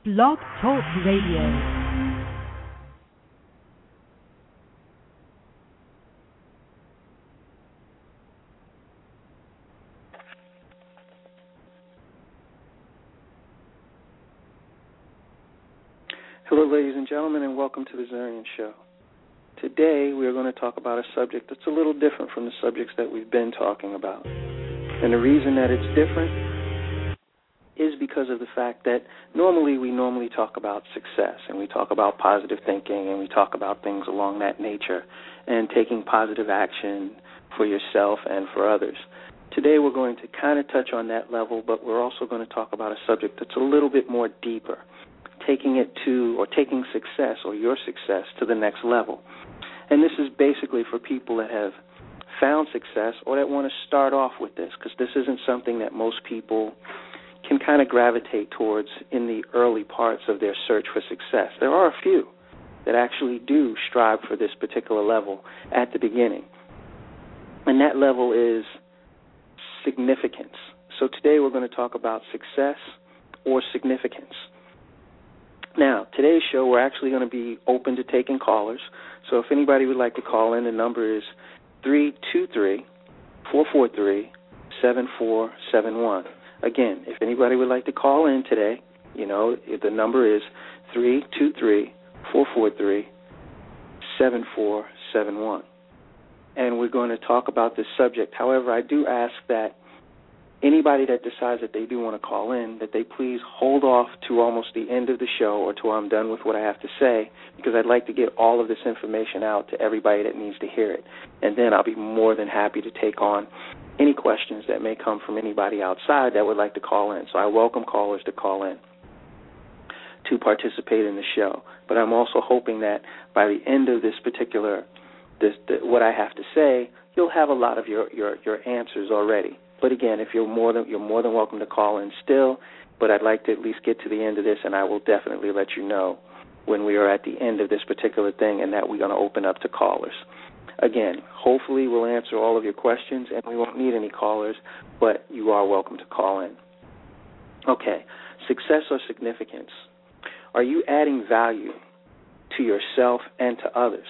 Blog Talk Radio. Hello, ladies and gentlemen, and welcome to the Zurian Show. Today, we are going to talk about a subject that's a little different from the subjects that we've been talking about. And the reason that it's different is because of the fact that we talk about success, and we talk about positive thinking, and we talk about things along that nature, and taking positive action for yourself and for others. Today, we're going to kind of touch on that level, but we're also going to talk about a subject that's a little bit more deeper, taking success or your success to the next level. And this is basically for people that have found success or that want to start off with this, because this isn't something that most people can kind of gravitate towards in the early parts of their search for success. There are a few that actually do strive for this particular level at the beginning. And that level is significance. So today we're going to talk about success or significance. Now, today's show, we're actually going to be open to taking callers. So if anybody would like to call in, the number is 323-443-7471. Again, if anybody would like to call in today, the number is 323-443-7471. And we're going to talk about this subject. However, I do ask that anybody that decides that they do want to call in, that they please hold off to almost the end of the show or till I'm done with what I have to say, because I'd like to get all of this information out to everybody that needs to hear it. And then I'll be more than happy to take on any questions that may come from anybody outside that would like to call in. So I welcome callers to call in to participate in the show. But I'm also hoping that by the end of this particular, what I have to say, you'll have a lot of your answers already. But again, if you're more than welcome to call in still, but I'd like to at least get to the end of this, and I will definitely let you know when we are at the end of this particular thing and that we're going to open up to callers. Again, hopefully we'll answer all of your questions, and we won't need any callers, but you are welcome to call in. Okay, success or significance. Are you adding value to yourself and to others?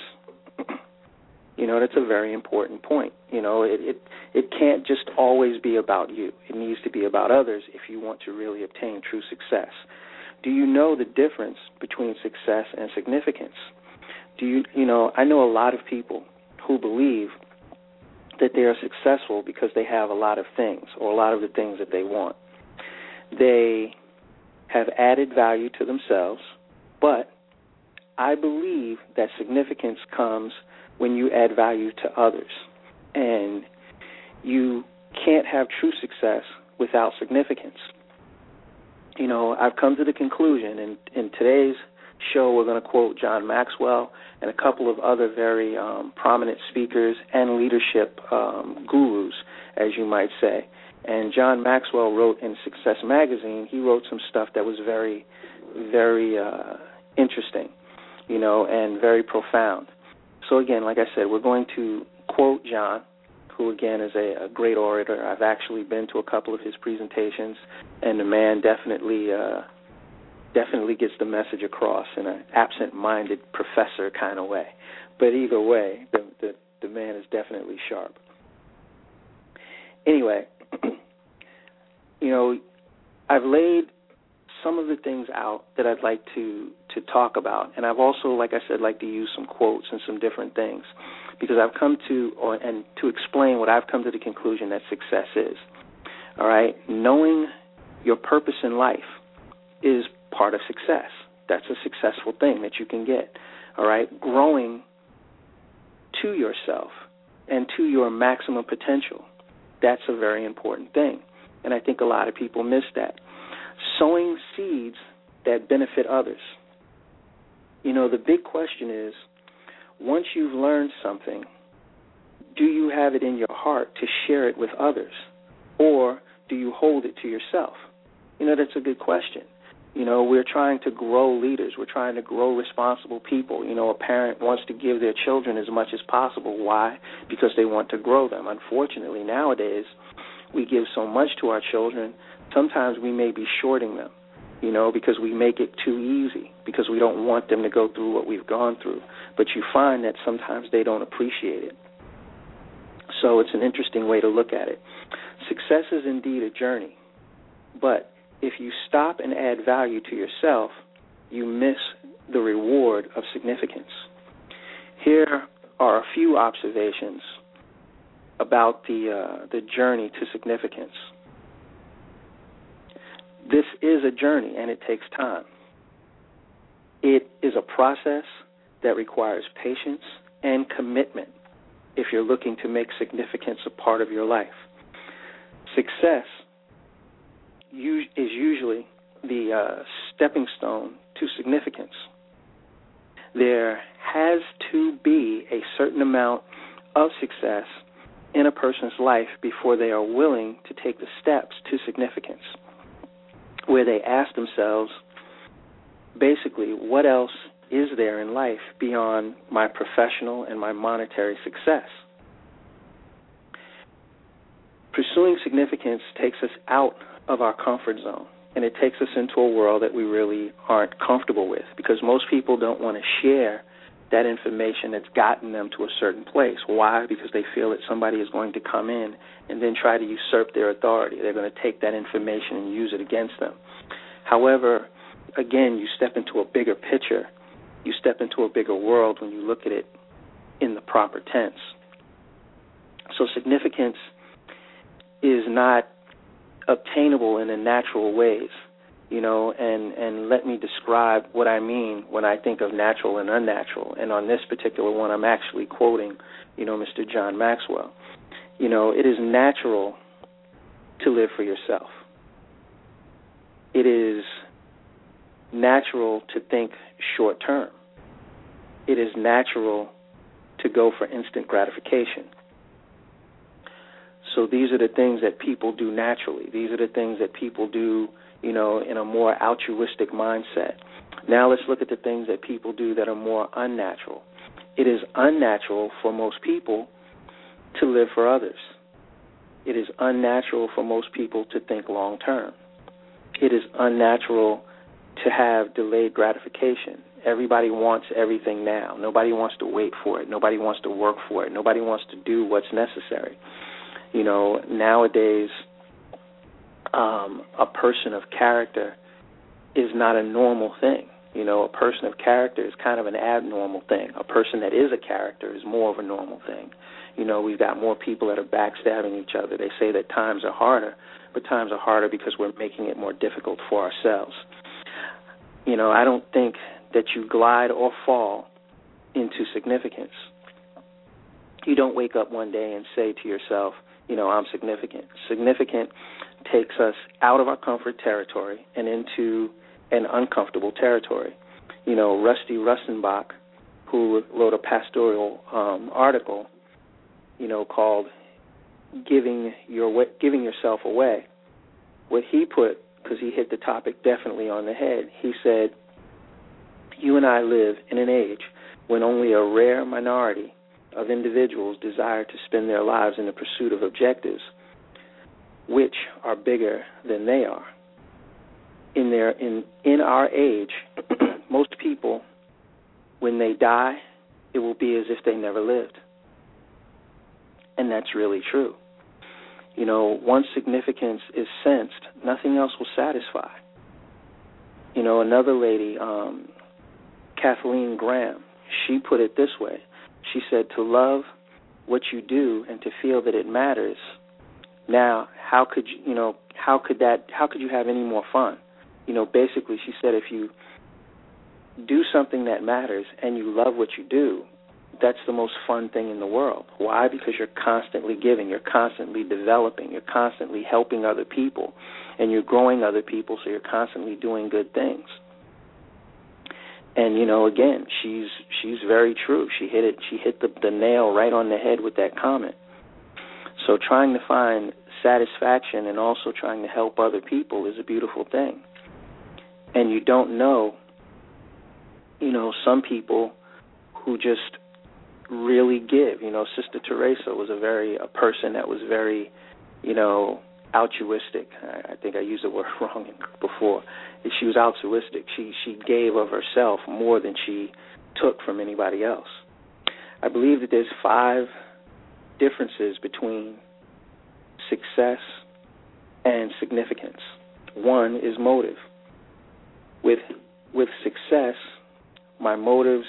That's a very important point. It can't just always be about you. It needs to be about others if you want to really obtain true success. Do you know the difference between success and significance? I know a lot of people who believe that they are successful because they have a lot of things or a lot of the things that they want. They have added value to themselves, but I believe that significance comes when you add value to others. And you can't have true success without significance. I've come to the conclusion, and in today's show we're going to quote John Maxwell and a couple of other very prominent speakers and leadership gurus, as you might say. And John Maxwell wrote in Success Magazine, he wrote some stuff that was very, very interesting, and very profound. So again, like I said, we're going to quote John, who again is a great orator. I've actually been to a couple of his presentations, and the man definitely gets the message across in an absent-minded professor kind of way. But either way, the man is definitely sharp. Anyway, I've laid some of the things out that I'd like to talk about, and I've also, like I said, like to use some quotes and some different things, because I've come to, and to explain what I've come to the conclusion that success is. All right, knowing your purpose in life is part of success. That's a successful thing that you can get. All right, growing to yourself and to your maximum potential, that's a very important thing, and I think a lot of people miss that. Sowing seeds that benefit others. The big question is, once you've learned something, do you have it in your heart to share it with others, or do you hold it to yourself? That's a good question. We're trying to grow leaders. We're trying to grow responsible people. A parent wants to give their children as much as possible. Why? Because they want to grow them. Unfortunately, nowadays, we give so much to our children, sometimes we may be shorting them. because we make it too easy, because we don't want them to go through what we've gone through. But you find that sometimes they don't appreciate it. So it's an interesting way to look at it. Success is indeed a journey, but if you stop and add value to yourself, you miss the reward of significance. Here are a few observations about the journey to significance. This is a journey, and it takes time. It is a process that requires patience and commitment if you're looking to make significance a part of your life. Success is usually the stepping stone to significance. There has to be a certain amount of success in a person's life before they are willing to take the steps to significance, where they ask themselves, basically, what else is there in life beyond my professional and my monetary success? Pursuing significance takes us out of our comfort zone, and it takes us into a world that we really aren't comfortable with, because most people don't want to share that information that's gotten them to a certain place. Why? Because they feel that somebody is going to come in and then try to usurp their authority. They're going to take that information and use it against them. However, again, you step into a bigger picture. You step into a bigger world when you look at it in the proper tense. So significance is not obtainable in the natural ways, and let me describe what I mean when I think of natural and unnatural. And on this particular one, I'm actually quoting, Mr. John Maxwell. It is natural to live for yourself. It is natural to think short term. It is natural to go for instant gratification. So these are the things that people do naturally. These are the things that people do, in a more altruistic mindset. Now let's look at the things that people do that are more unnatural. It is unnatural for most people to live for others. It is unnatural for most people to think long term. It is unnatural to have delayed gratification. Everybody wants everything now. Nobody wants to wait for it. Nobody wants to work for it. Nobody wants to do what's necessary. Nowadays, a person of character is not a normal thing. A person of character is kind of an abnormal thing. A person that is a character is more of a normal thing. We've got more people that are backstabbing each other. They say that times are harder, but times are harder because we're making it more difficult for ourselves. I don't think that you glide or fall into significance. You don't wake up one day and say to yourself, I'm significant. Significant takes us out of our comfort territory and into an uncomfortable territory. Rusty Rustenbach, who wrote a pastoral article, called Giving Yourself Away, what he put, because he hit the topic definitely on the head, he said, you and I live in an age when only a rare minority of individuals desire to spend their lives in the pursuit of objectives which are bigger than they are. In our age, most people, when they die, it will be as if they never lived. And that's really true. Once significance is sensed, nothing else will satisfy. Another lady, Kathleen Graham, she put it this way. She said, to love what you do and to feel that it matters. Now, how could you have any more fun? Basically, she said, if you do something that matters and you love what you do, that's the most fun thing in the world. Why? Because you're constantly giving, you're constantly developing, you're constantly helping other people, and you're growing other people, so you're constantly doing good things. And, again, she's very true. She hit the nail right on the head with that comment. So trying to find satisfaction and also trying to help other people is a beautiful thing. And you don't know, some people who just really give. Sister Teresa was a person that was very, altruistic. I think I used the word wrong before. She was altruistic. She gave of herself more than she took from anybody else. I believe that there's 5 differences between success and significance. One is motive. With success, my motives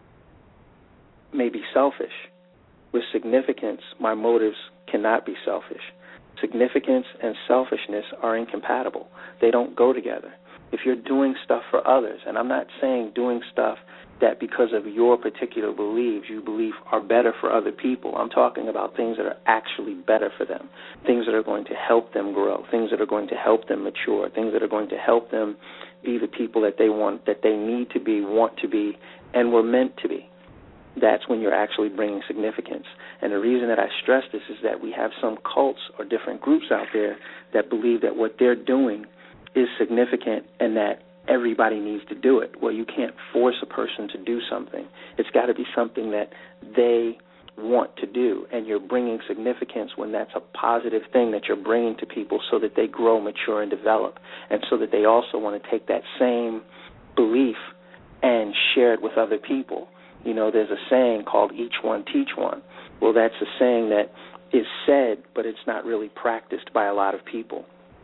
may be selfish. With significance, my motives cannot be selfish. Significance and selfishness are incompatible. They don't go together. If you're doing stuff for others, and I'm not saying doing stuff that because of your particular beliefs you believe are better for other people. I'm talking about things that are actually better for them, things that are going to help them grow, things that are going to help them mature, things that are going to help them be the people that they want, that they need to be, want to be, and were meant to be. That's when you're actually bringing significance. And the reason that I stress this is that we have some cults or different groups out there that believe that what they're doing is significant and that everybody needs to do it. Well, you can't force a person to do something. It's got to be something that they want to do, and you're bringing significance when that's a positive thing that you're bringing to people so that they grow, mature, and develop, and so that they also want to take that same belief and share it with other people. You know, there's a saying called each one, teach one. Well, that's a saying that is said, but it's not really practiced by a lot of people.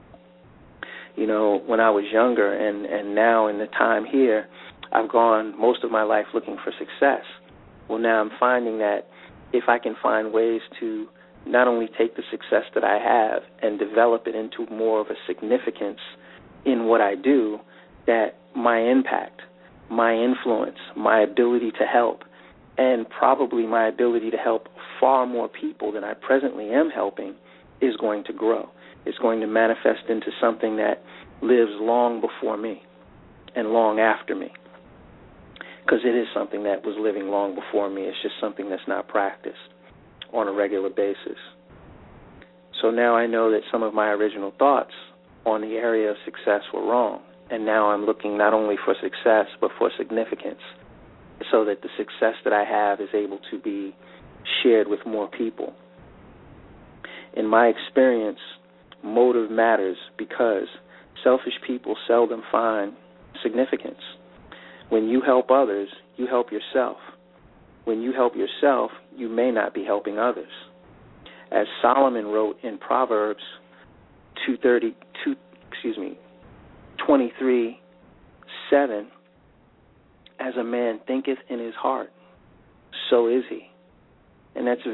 You know, when I was younger and now in the time here, I've gone most of my life looking for success. Well, now I'm finding that if I can find ways to not only take the success that I have and develop it into more of a significance in what I do, that my impact, my influence, my ability to help, and probably my ability to help far more people than I presently am helping is going to grow. It's going to manifest into something that lives long before me and long after me. Because it is something that was living long before me. It's just something that's not practiced on a regular basis. So now I know that some of my original thoughts on the area of success were wrong. And now I'm looking not only for success, but for significance, so that the success that I have is able to be shared with more people. In my experience, motive matters because selfish people seldom find significance. When you help others, you help yourself. When you help yourself, you may not be helping others. As Solomon wrote in Proverbs 23:7, as a man thinketh in his heart, so is he. And that's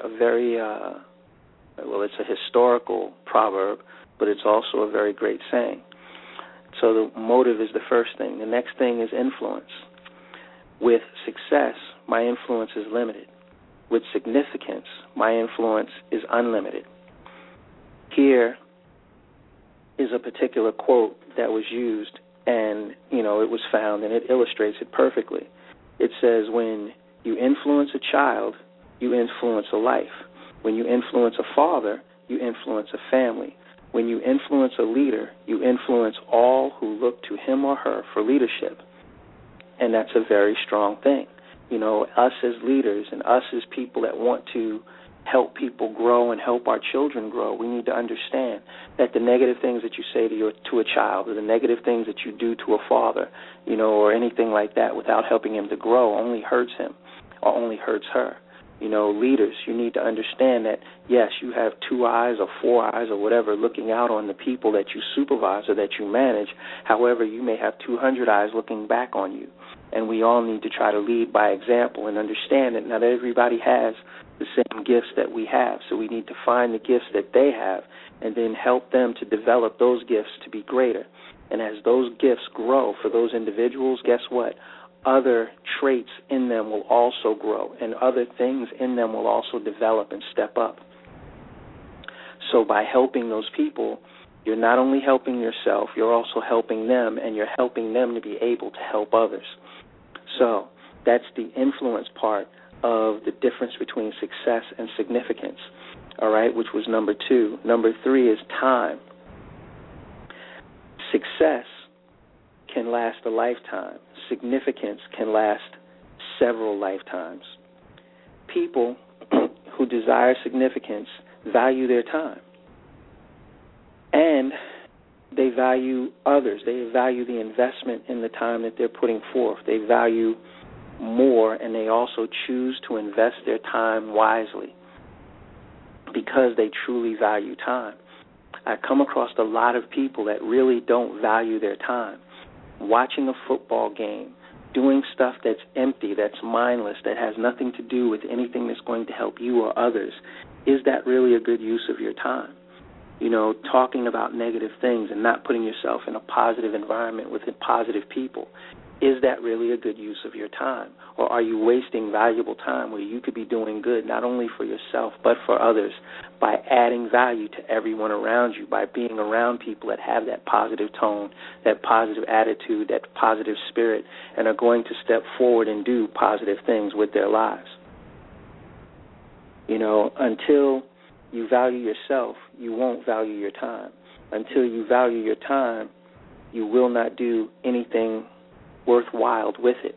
it's a historical proverb, but it's also a very great saying. So the motive is the first thing. The next thing is influence. With success, my influence is limited. With significance, my influence is unlimited. Here is a particular quote that was used, and, you know, it was found, and it illustrates it perfectly. It says, when you influence a child, you influence a life. When you influence a father, you influence a family. When you influence a leader, you influence all who look to him or her for leadership. And that's a very strong thing. You know, us as leaders and us as people that want to help people grow and help our children grow, we need to understand that the negative things that you say to a child, or the negative things that you do to a father, you know, or anything like that without helping him to grow only hurts him or only hurts her. You know, leaders, you need to understand that, yes, you have 2 eyes or 4 eyes or whatever looking out on the people that you supervise or that you manage. However, you may have 200 eyes looking back on you. And we all need to try to lead by example and understand that not everybody has the same gifts that we have. So we need to find the gifts that they have and then help them to develop those gifts to be greater. And as those gifts grow for those individuals, guess what? Other traits in them will also grow, and other things in them will also develop and step up. So by helping those people, you're not only helping yourself, you're also helping them, and you're helping them to be able to help others. So that's the influence part of the difference between success and significance, all right, which was number 2. Number 3 is time. Success can last a lifetime. Significance can last several lifetimes. People who desire significance value their time. And they value others. They value the investment in the time that they're putting forth. They value more, and they also choose to invest their time wisely because they truly value time. I come across a lot of people that really don't value their time. Watching a football game, doing stuff that's empty, that's mindless, that has nothing to do with anything that's going to help you or others, is that really a good use of your time? Talking about negative things and not putting yourself in a positive environment with positive people, is that really a good use of your time? Or are you wasting valuable time where you could be doing good not only for yourself but for others by adding value to everyone around you, by being around people that have that positive tone, that positive attitude, that positive spirit, and are going to step forward and do positive things with their lives? Until you value yourself, you won't value your time. Until you value your time, you will not do anything worthwhile with it.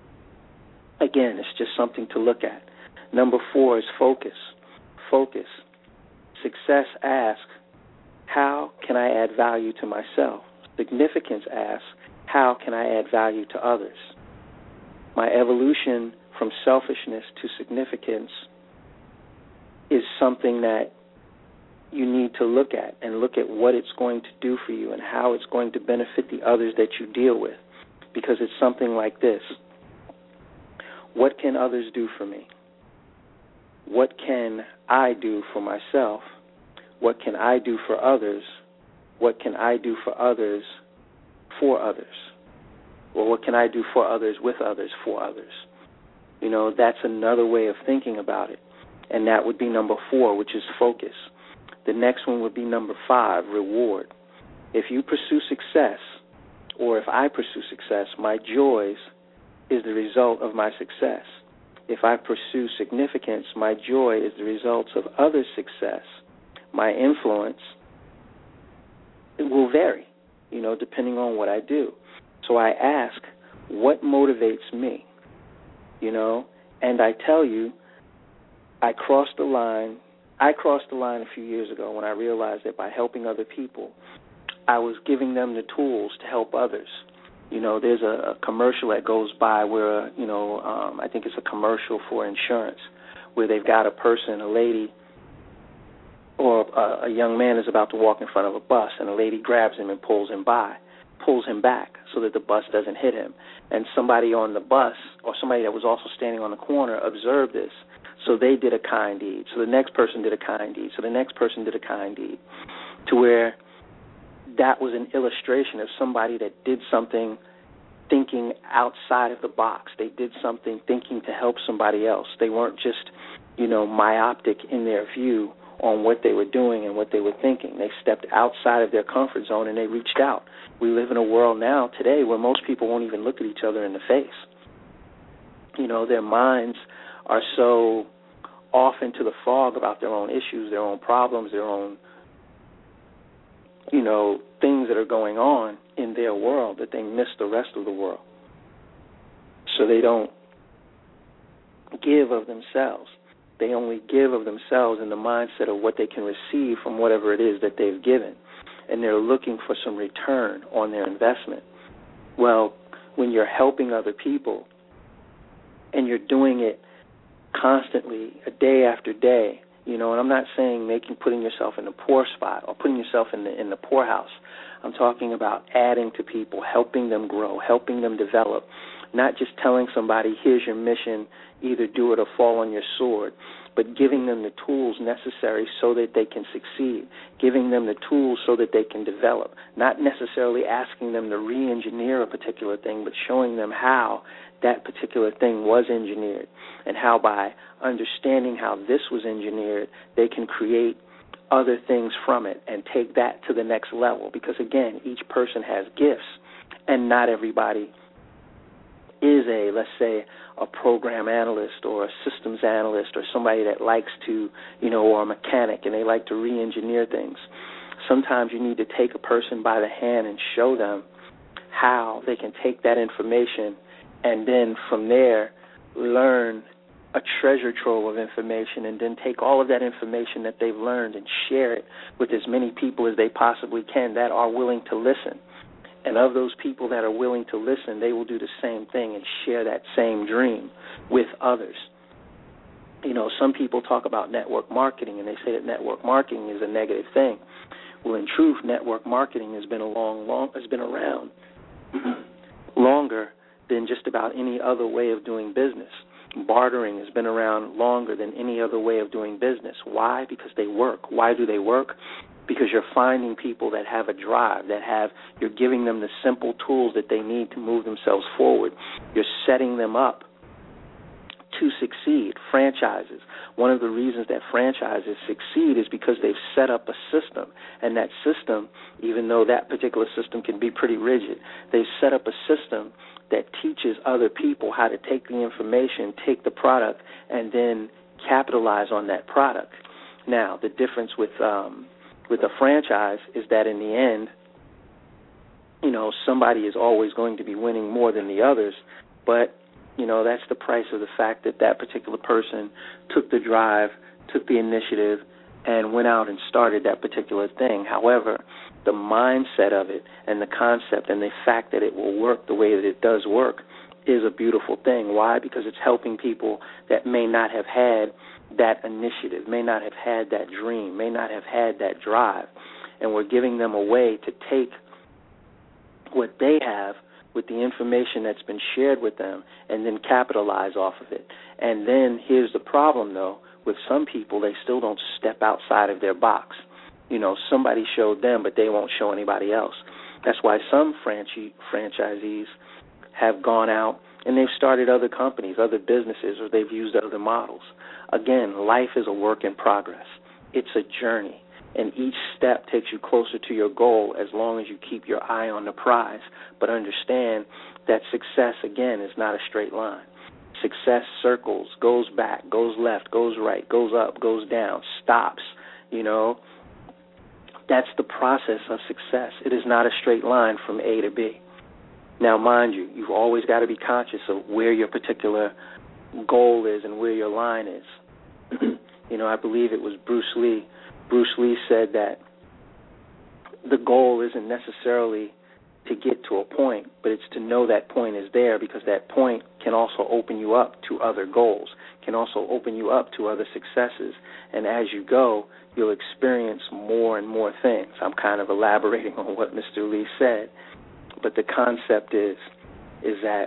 Again, it's just something to look at. Number 4 is focus. Focus. Success asks, how can I add value to myself? Significance asks, how can I add value to others? My evolution from selfishness to significance is something that you need to look at, and look at what it's going to do for you and how it's going to benefit the others that you deal with. Because it's something like this. What can others do for me? What can I do for myself? What can I do for others? What can I do for others for others? Or what can I do for others with others for others? That's another way of thinking about it. And that would be number 4, which is focus. The next one would be number 5, reward. If you pursue success, or if I pursue success, my joys is the result of my success. If I pursue significance, my joy is the result of others' success. My influence, it will vary, depending on what I do. So I ask, what motivates me? And I tell you, I crossed the line a few years ago when I realized that by helping other people, I was giving them the tools to help others. There's a commercial that goes by where, I think it's a commercial for insurance, where they've got a person, a lady, or a young man is about to walk in front of a bus, and a lady grabs him and pulls him back so that the bus doesn't hit him. And somebody on the bus, or somebody that was also standing on the corner, observed this. So they did a kind deed. So the next person did a kind deed. So the next person did a kind deed, to where that was an illustration of somebody that did something thinking outside of the box. They did something thinking to help somebody else. They weren't just, myopic in their view on what they were doing and what they were thinking. They stepped outside of their comfort zone and they reached out. We live in a world now, today, where most people won't even look at each other in the face. Their minds are so off into the fog about their own issues, their own problems, their own, things that are going on in their world, that they miss the rest of the world. So they don't give of themselves. They only give of themselves in the mindset of what they can receive from whatever it is that they've given. And they're looking for some return on their investment. Well, when you're helping other people and you're doing it constantly, a day after day, and I'm not saying putting yourself in the poor spot or putting yourself in the poorhouse. I'm talking about adding to people, helping them grow, helping them develop, not just telling somebody, here's your mission, either do it or fall on your sword, but giving them the tools necessary so that they can succeed, giving them the tools so that they can develop, not necessarily asking them to re-engineer a particular thing, but showing them how that particular thing was engineered, and how by understanding how this was engineered, they can create other things from it and take that to the next level. Because, again, each person has gifts, and not everybody is let's say, a program analyst or a systems analyst or somebody that likes to, or a mechanic, and they like to re-engineer things. Sometimes you need to take a person by the hand and show them how they can take that information and then from there learn a treasure trove of information and then take all of that information that they've learned and share it with as many people as they possibly can that are willing to listen. And of those people that are willing to listen, they will do the same thing and share that same dream with others. You know, some people talk about network marketing and they say that network marketing is a negative thing. Well, in truth, network marketing has been around longer than just about any other way of doing business. Bartering has been around longer than any other way of doing business. Why? Because they work. Why do they work? Because you're finding people that have a drive, you're giving them the simple tools that they need to move themselves forward. You're setting them up to succeed. Franchises. One of the reasons that franchises succeed is because they've set up a system, and that system, even though that particular system can be pretty rigid, they've set up a system that teaches other people how to take the information, take the product, and then capitalize on that product. Now, the difference with a franchise is that in the end, you know, somebody is always going to be winning more than the others, but you know, that's the price of the fact that that particular person took the drive, took the initiative, and went out and started that particular thing. However, the mindset of it and the concept and the fact that it will work the way that it does work is a beautiful thing. Why? Because it's helping people that may not have had that initiative, may not have had that dream, may not have had that drive. And we're giving them a way to take what they have with the information that's been shared with them and then capitalize off of it. And then here's the problem, though. With some people, they still don't step outside of their box. You know, somebody showed them, but they won't show anybody else. That's why some franchisees have gone out and they've started other companies, other businesses, or they've used other models. Again, life is a work in progress. It's a journey, and each step takes you closer to your goal as long as you keep your eye on the prize. But understand that success, again, is not a straight line. Success circles, goes back, goes left, goes right, goes up, goes down, stops, you know. That's the process of success. It is not a straight line from A to B. Now, mind you, you've always got to be conscious of where your particular goal is and where your line is. You know, I believe it was Bruce Lee. Bruce Lee said that the goal isn't necessarily to get to a point, but it's to know that point is there, because that point can also open you up to other goals, can also open you up to other successes. And as you go, you'll experience more and more things. I'm kind of elaborating on what Mr. Lee said, but the concept is that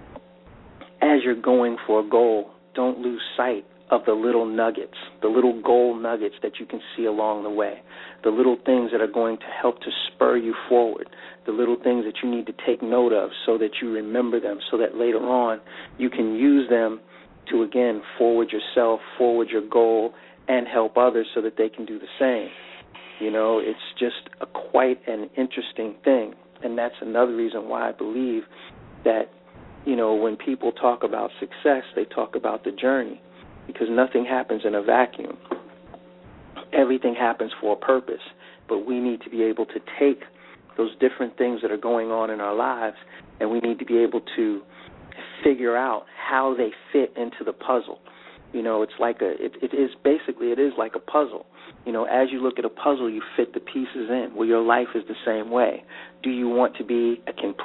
as you're going for a goal, don't lose sight of the little nuggets, the little gold nuggets that you can see along the way, the little things that are going to help to spur you forward, the little things that you need to take note of so that you remember them, so that later on you can use them to, again, forward yourself, forward your goal, and help others so that they can do the same. You know, it's just quite an interesting thing, and that's another reason why I believe that, you know, when people talk about success, they talk about the journey, because nothing happens in a vacuum. Everything happens for a purpose, but we need to be able to take those different things that are going on in our lives, and we need to be able to figure out how they fit into the puzzle. You know, it's like it is like a puzzle. You know, as you look at a puzzle, you fit the pieces in. Well, your life is the same way. Do you want to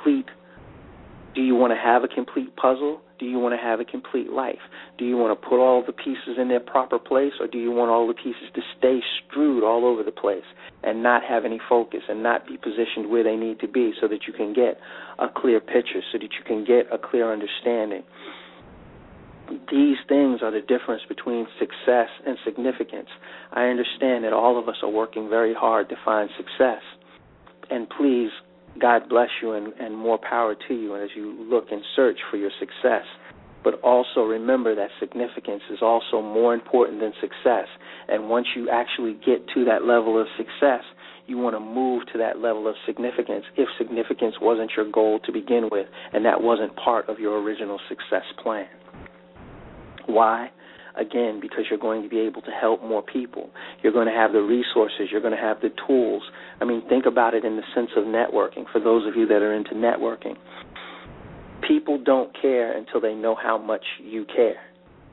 have a complete puzzle? Do you want to have a complete life? Do you want to put all the pieces in their proper place, or do you want all the pieces to stay strewed all over the place and not have any focus and not be positioned where they need to be, so that you can get a clear picture, so that you can get a clear understanding? These things are the difference between success and significance. I understand that all of us are working very hard to find success, and please, God bless you and more power to you as you look and search for your success. But also remember that significance is also more important than success. And once you actually get to that level of success, you want to move to that level of significance if significance wasn't your goal to begin with and that wasn't part of your original success plan. Why? Again, because you're going to be able to help more people. You're going to have the resources. You're going to have the tools. I mean, think about it in the sense of networking, for those of you that are into networking. People don't care until they know how much you care.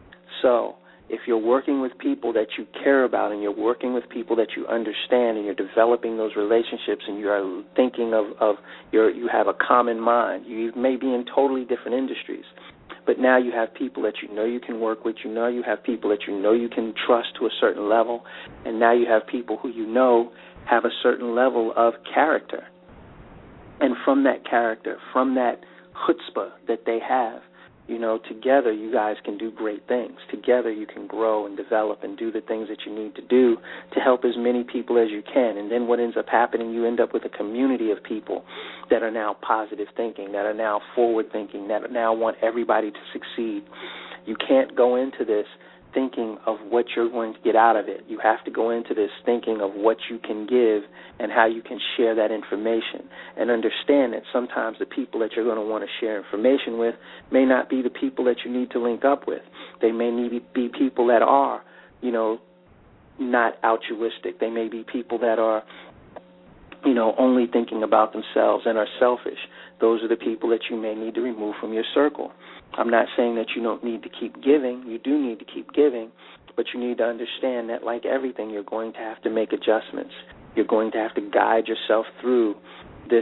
So if you're working with people that you care about and you're working with people that you understand and you're developing those relationships and you are thinking you have a common mind, you may be in totally different industries, but now you have people that you know you can work with, you have people that you know you can trust to a certain level, and now you have people who you know have a certain level of character. And from that character, from that chutzpah that they have, together you guys can do great things. Together you can grow and develop and do the things that you need to do to help as many people as you can. And then what ends up happening, you end up with a community of people that are now positive thinking, that are now forward thinking, that now want everybody to succeed. You can't go into this thinking of what you're going to get out of it. You have to go into this thinking of what you can give and how you can share that information, and understand that sometimes the people that you're going to want to share information with may not be the people that you need to link up with. They may need to be people that are, not altruistic. They may be people that are, only thinking about themselves and are selfish. Those are the people that you may need to remove from your circle. I'm not saying that you don't need to keep giving. You do need to keep giving, but you need to understand that, like everything, you're going to have to make adjustments. You're going to have to guide yourself through this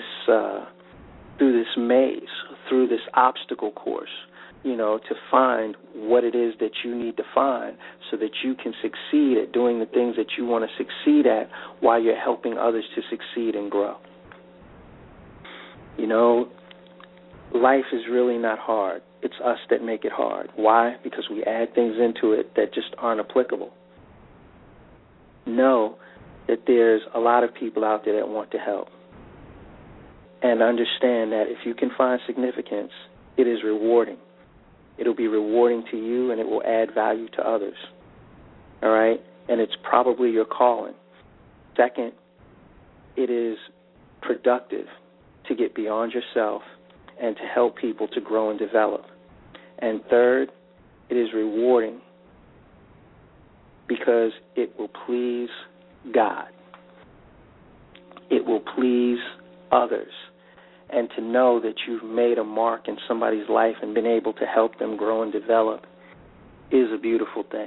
maze, through this obstacle course, to find what it is that you need to find so that you can succeed at doing the things that you want to succeed at while you're helping others to succeed and grow. Life is really not hard. It's us that make it hard. Why? Because we add things into it that just aren't applicable. Know that there's a lot of people out there that want to help. And understand that if you can find significance, it is rewarding. It'll be rewarding to you, and it will add value to others. All right? And it's probably your calling. Second, it is productive to get beyond yourself and to help people to grow and develop. And third, it is rewarding because it will please God. It will please others. And to know that you've made a mark in somebody's life and been able to help them grow and develop is a beautiful thing.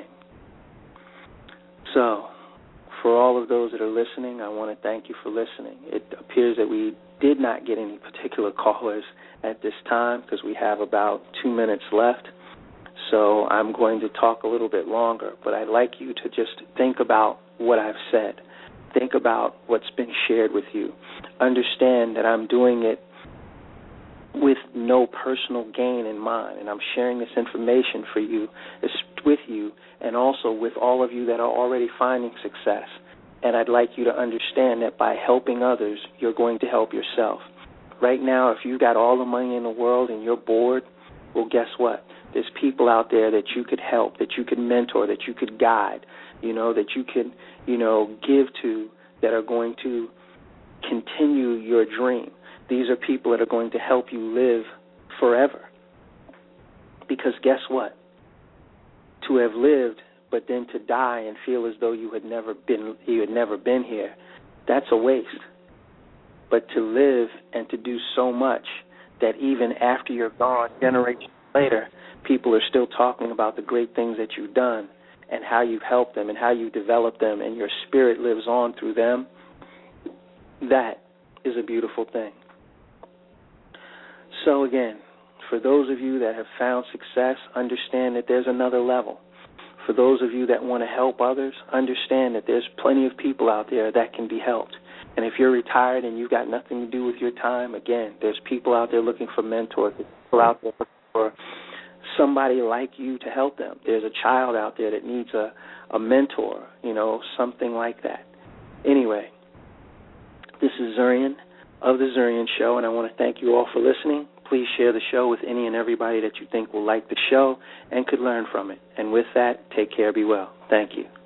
So, for all of those that are listening, I want to thank you for listening. It appears that we did not get any particular callers at this time because we have about 2 minutes left. So I'm going to talk a little bit longer, but I'd like you to just think about what I've said. Think about what's been shared with you. Understand that I'm doing it with no personal gain in mind, and I'm sharing this information for you, with you, and also with all of you that are already finding success. And I'd like you to understand that by helping others, you're going to help yourself. Right now, if you've got all the money in the world and you're bored, well, guess what? There's people out there that you could help, that you could mentor, that you could guide, that you could, give to, that are going to continue your dream. These are people that are going to help you live forever. Because guess what? To have lived, but then to die and feel as though you had never been here, that's a waste. But to live and to do so much that even after you're gone, generations later, people are still talking about the great things that you've done and how you've helped them and how you developed them, and your spirit lives on through them, that is a beautiful thing. So again, for those of you that have found success, understand that there's another level. For those of you that want to help others, understand that there's plenty of people out there that can be helped. And if you're retired and you've got nothing to do with your time, again, there's people out there looking for mentors. There's people out there looking for somebody like you to help them. There's a child out there that needs a mentor, something like that. Anyway, this is Zurian of The Zurian Show, and I want to thank you all for listening. Please share the show with any and everybody that you think will like the show and could learn from it. And with that, take care, be well. Thank you.